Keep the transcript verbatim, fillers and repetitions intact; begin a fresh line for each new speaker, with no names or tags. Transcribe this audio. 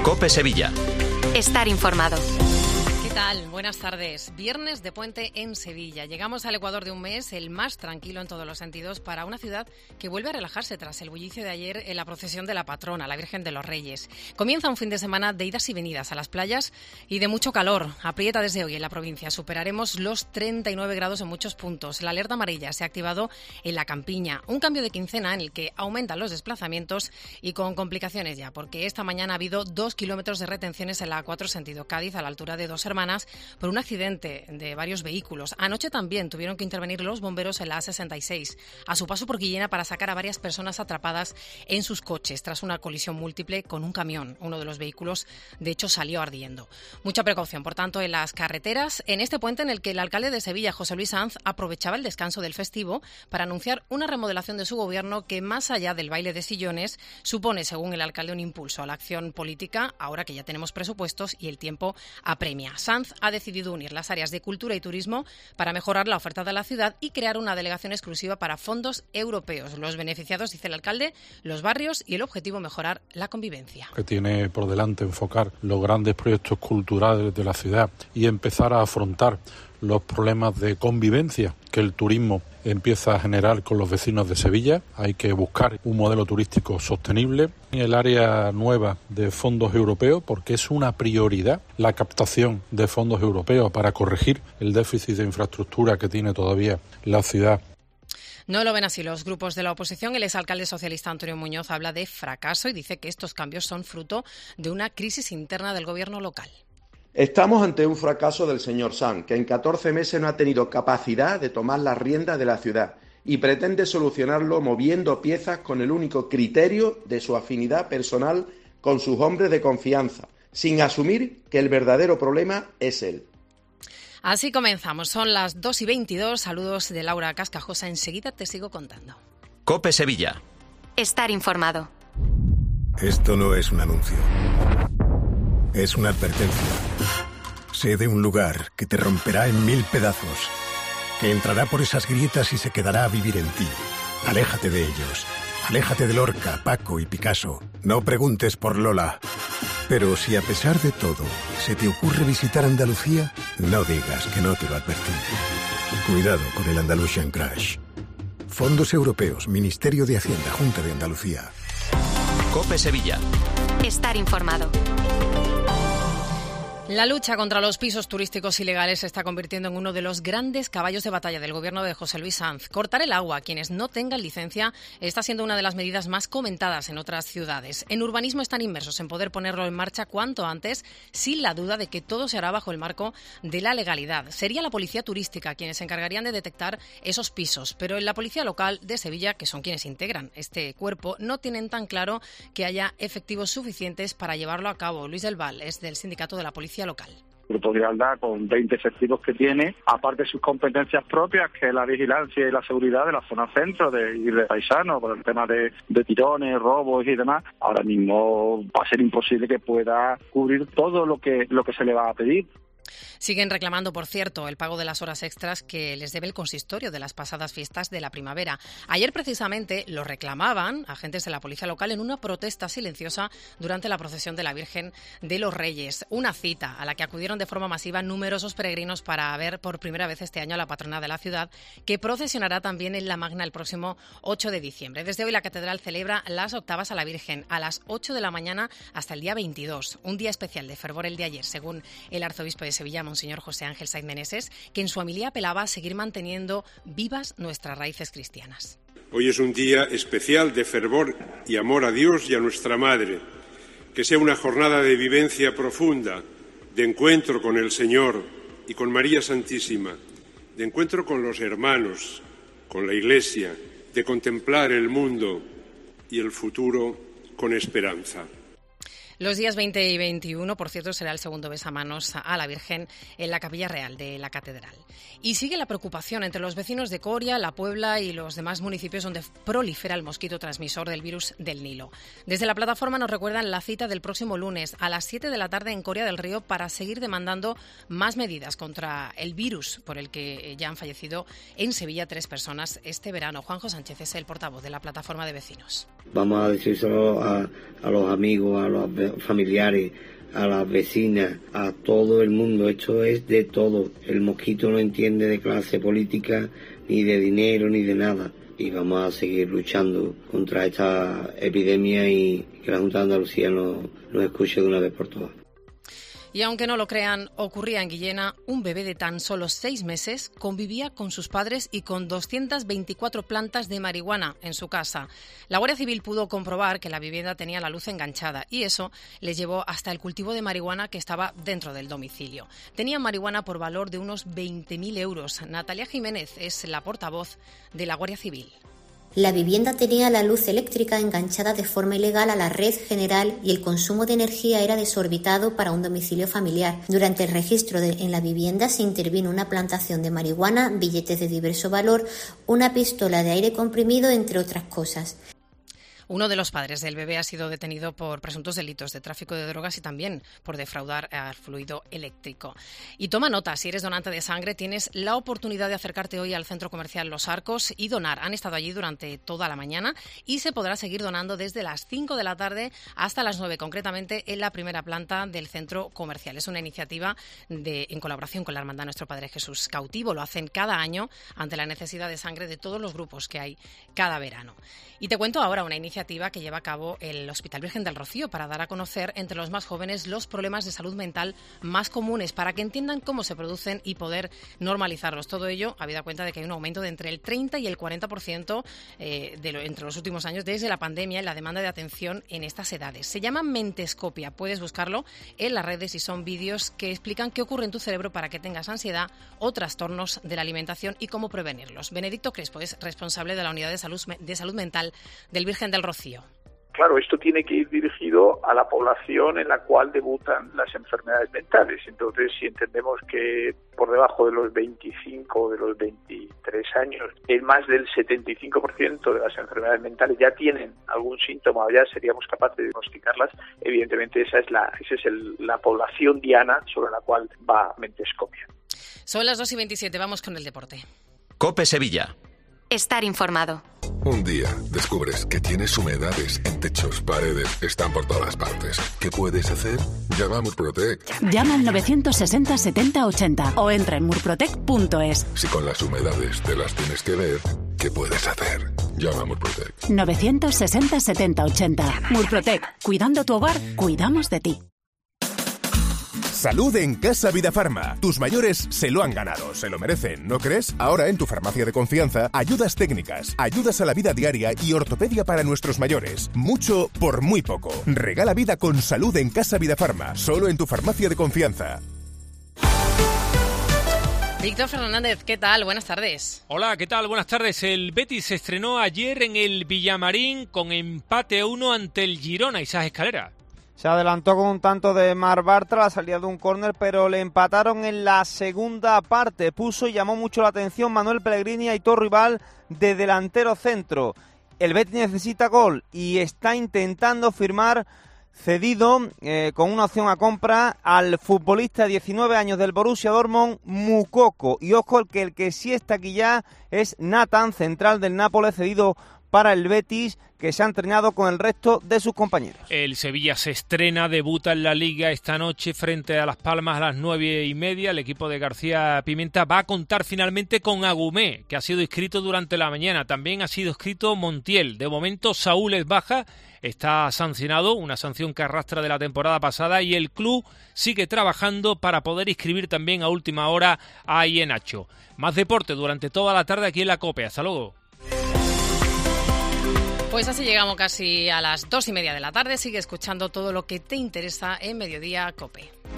COPE Sevilla.
Estar informado.
¿Qué tal? Buenas tardes. Viernes de puente en Sevilla. Llegamos al ecuador de un mes, el más tranquilo en todos los sentidos, para una ciudad que vuelve a relajarse tras el bullicio de ayer en la procesión de la patrona, la Virgen de los Reyes. Comienza un fin de semana de idas y venidas a las playas y de mucho calor. Aprieta desde hoy en la provincia. Superaremos los treinta y nueve grados en muchos puntos. La alerta amarilla se ha activado en la Campiña. Un cambio de quincena en el que aumentan los desplazamientos y con complicaciones ya, porque esta mañana ha habido dos kilómetros de retenciones en la A cuatro sentido Cádiz, a la altura de Dos Hermanas, por un accidente de varios vehículos. Anoche también tuvieron que intervenir los bomberos en la A sesenta y seis, a su paso por Guillena, para sacar a varias personas atrapadas en sus coches tras una colisión múltiple con un camión. Uno de los vehículos, de hecho, salió ardiendo. Mucha precaución, por tanto, en las carreteras, en este puente en el que el alcalde de Sevilla, José Luis Sanz, aprovechaba el descanso del festivo para anunciar una remodelación de su gobierno que, más allá del baile de sillones, supone, según el alcalde, un impulso a la acción política, ahora que ya tenemos presupuestos y el tiempo apremia. Sanz ha decidido unir las áreas de cultura y turismo para mejorar la oferta de la ciudad y crear una delegación exclusiva para fondos europeos. Los beneficiados, dice el alcalde, los barrios, y el objetivo, mejorar la convivencia.
Que tiene por delante enfocar los grandes proyectos culturales de la ciudad y empezar a afrontar los problemas de convivencia que el turismo empieza a generar con los vecinos de Sevilla. Hay que buscar un modelo turístico sostenible en el área nueva de fondos europeos, porque es una prioridad la captación de fondos europeos para corregir el déficit de infraestructura que tiene todavía la ciudad.
No lo ven así los grupos de la oposición. El exalcalde socialista Antonio Muñoz habla de fracaso y dice que estos cambios son fruto de una crisis interna del gobierno local.
Estamos ante un fracaso del señor Sanz, que en catorce meses no ha tenido capacidad de tomar las riendas de la ciudad y pretende solucionarlo moviendo piezas con el único criterio de su afinidad personal con sus hombres de confianza, sin asumir que el verdadero problema es él.
Así comenzamos. Son las dos y veintidós. Saludos de Laura Cascajosa. Enseguida te sigo contando.
COPE Sevilla.
Estar informado.
Esto no es un anuncio. Es una advertencia. Sé de un lugar que te romperá en mil pedazos, que entrará por esas grietas y se quedará a vivir en ti. Aléjate de ellos. Aléjate de Lorca, Paco y Picasso. No preguntes por Lola. Pero si a pesar de todo se te ocurre visitar Andalucía, no digas que no te lo advertí. Cuidado con el Andalusian Crash. Fondos Europeos, Ministerio de Hacienda, Junta de Andalucía.
COPE Sevilla.
Estar informado.
La lucha contra los pisos turísticos ilegales se está convirtiendo en uno de los grandes caballos de batalla del gobierno de José Luis Sanz. Cortar el agua a quienes no tengan licencia está siendo una de las medidas más comentadas en otras ciudades. En urbanismo están inmersos en poder ponerlo en marcha cuanto antes, sin la duda de que todo se hará bajo el marco de la legalidad. Sería la policía turística quienes se encargarían de detectar esos pisos, pero en la policía local de Sevilla, que son quienes integran este cuerpo, no tienen tan claro que haya efectivos suficientes para llevarlo a cabo. Luis del Val es del sindicato de la policía local.
El Grupo Giraldá, con veinte efectivos que tiene, aparte de sus competencias propias, que es la vigilancia y la seguridad de la zona centro de, y de paisanos, por el tema de, de tirones, robos y demás, ahora mismo va a ser imposible que pueda cubrir todo lo que, lo que se le va a pedir.
Siguen reclamando, por cierto, el pago de las horas extras que les debe el consistorio de las pasadas fiestas de la primavera. Ayer, precisamente, lo reclamaban agentes de la policía local en una protesta silenciosa durante la procesión de la Virgen de los Reyes. Una cita a la que acudieron de forma masiva numerosos peregrinos para ver por primera vez este año a la patrona de la ciudad, que procesionará también en La Magna el próximo ocho de diciembre. Desde hoy la catedral celebra las octavas a la Virgen a las ocho de la mañana hasta el día veintidós. Un día especial de fervor el de ayer, según el arzobispo de Sevilla, Monseñor José Ángel Saiz Meneses, que en su homilía apelaba a seguir manteniendo vivas nuestras raíces cristianas.
Hoy es un día especial de fervor y amor a Dios y a nuestra Madre. Que sea una jornada de vivencia profunda, de encuentro con el Señor y con María Santísima, de encuentro con los hermanos, con la Iglesia, de contemplar el mundo y el futuro con esperanza.
Los días veinte y veintiuno, por cierto, será el segundo besamanos a la Virgen en la Capilla Real de la Catedral. Y sigue la preocupación entre los vecinos de Coria, La Puebla y los demás municipios donde prolifera el mosquito transmisor del virus del Nilo. Desde la plataforma nos recuerdan la cita del próximo lunes a las siete de la tarde en Coria del Río para seguir demandando más medidas contra el virus por el que ya han fallecido en Sevilla tres personas este verano. Juanjo Sánchez es el portavoz de la plataforma de vecinos.
Vamos a decírselo a, a los amigos, a los familiares, a las vecinas, a todo el mundo. Esto es de todo. El mosquito no entiende de clase política, ni de dinero, ni de nada. Y vamos a seguir luchando contra esta epidemia y que la Junta de Andalucía nos, nos escuche de una vez por todas.
Y aunque no lo crean, ocurría en Guillena. Un bebé de tan solo seis meses convivía con sus padres y con doscientas veinticuatro plantas de marihuana en su casa. La Guardia Civil pudo comprobar que la vivienda tenía la luz enganchada y eso les llevó hasta el cultivo de marihuana que estaba dentro del domicilio. Tenían marihuana por valor de unos veinte mil euros. Natalia Jiménez es la portavoz de la Guardia Civil.
La vivienda tenía la luz eléctrica enganchada de forma ilegal a la red general y el consumo de energía era desorbitado para un domicilio familiar. Durante el registro de, en la vivienda se intervino una plantación de marihuana, billetes de diverso valor, una pistola de aire comprimido, entre otras cosas.
Uno de los padres del bebé ha sido detenido por presuntos delitos de tráfico de drogas y también por defraudar al fluido eléctrico. Y toma nota, si eres donante de sangre, tienes la oportunidad de acercarte hoy al Centro Comercial Los Arcos y donar. Han estado allí durante toda la mañana y se podrá seguir donando desde las cinco de la tarde hasta las nueve, concretamente en la primera planta del centro comercial. Es una iniciativa de, en colaboración con la Hermandad Nuestro Padre Jesús Cautivo. Lo hacen cada año ante la necesidad de sangre de todos los grupos que hay cada verano. Y te cuento ahora una iniciativa que lleva a cabo el Hospital Virgen del Rocío para dar a conocer entre los más jóvenes los problemas de salud mental más comunes, para que entiendan cómo se producen y poder normalizarlos. Todo ello habida cuenta de que hay un aumento de entre el treinta y el cuarenta por ciento eh, de lo, entre los últimos años desde la pandemia en la demanda de atención en estas edades. Se llama Mentescopia. Puedes buscarlo en las redes y son vídeos que explican qué ocurre en tu cerebro para que tengas ansiedad o trastornos de la alimentación y cómo prevenirlos. Benedicto Crespo es responsable de la Unidad de Salud, de Salud Mental del Virgen del Rocío.
Claro, esto tiene que ir dirigido a la población en la cual debutan las enfermedades mentales. Entonces, si entendemos que por debajo de los veinticinco o de los veintitrés años, el más del setenta y cinco por ciento de las enfermedades mentales ya tienen algún síntoma o ya seríamos capaces de diagnosticarlas, evidentemente esa es la, esa es el, la población diana sobre la cual va Mentescopia.
Son las dos y veintisiete, vamos con el deporte.
COPE Sevilla.
Estar informado.
Un día descubres que tienes humedades en techos, paredes, están por todas partes. ¿Qué puedes hacer? Llama a Murprotec.
Llama al novecientos sesenta setenta ochenta o entra en murprotec punto es.
Si con las humedades te las tienes que ver, ¿qué puedes hacer? Llama a Murprotec.
novecientos sesenta setenta ochenta. Murprotec. Cuidando tu hogar, cuidamos de ti.
Salud en Casa Vidafarma. Tus mayores se lo han ganado, se lo merecen, ¿no crees? Ahora en tu farmacia de confianza, ayudas técnicas, ayudas a la vida diaria y ortopedia para nuestros mayores. Mucho por muy poco. Regala vida con salud en Casa Vidafarma, solo en tu farmacia de confianza.
Víctor Fernández, ¿qué tal? Buenas tardes.
Hola, ¿qué tal? Buenas tardes. El Betis se estrenó ayer en el Villamarín con empate a uno ante el Girona. Isaac Escalera.
Se adelantó con un tanto de Mar Bartra a la salida de un córner, pero le empataron en la segunda parte. Puso y llamó mucho la atención Manuel Pellegrini y Aitor Rival de delantero centro. El Betis necesita gol y está intentando firmar cedido eh, con una opción a compra al futbolista de diecinueve años del Borussia Dortmund, Moukoko. Y ojo, el que, el que sí está aquí ya es Nathan, central del Nápoles, cedido para el Betis, que se ha entrenado con el resto de sus compañeros.
El Sevilla se estrena, debuta en la Liga esta noche frente a Las Palmas a las nueve y media. El equipo de García Pimenta va a contar finalmente con Agumé, que ha sido inscrito durante la mañana. También ha sido inscrito Montiel. De momento Saúl es baja, está sancionado, una sanción que arrastra de la temporada pasada, y el club sigue trabajando para poder inscribir también a última hora a Ienacho. Más deporte durante toda la tarde aquí en la COPE. Hasta luego.
Pues así llegamos casi a las dos y media de la tarde. Sigue escuchando todo lo que te interesa en Mediodía COPE.